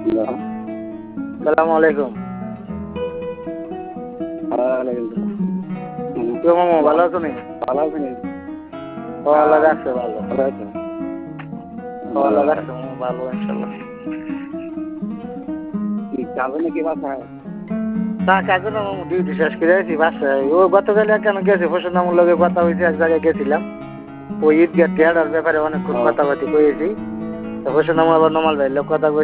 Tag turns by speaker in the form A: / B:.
A: সালাম আলাইকুম। মামা ভালো আছো নি?
B: ভালো আছেন?
A: আল্লাহ রাখছে ভালো।
B: ভালো আছেন?
A: আল্লাহ রাখছে ভালো ইনশাল্লাহ।
B: যাবে নাকি বাসায়?
A: না কাজে না মামু, ডিউটি শেষ করে আছি বাসায়। ও গতকাল কেন গেছে ফসল নামুর লগে কথা হয়েছে, এক জায়গায় গেছিলাম। ওই ঈদগাহ টেয়ার ব্যাপারে অনেকক্ষণ কথাবার্তি কয়েছি। তো ফসল নামু আবার নমাল ভাইয়ের লোক কথা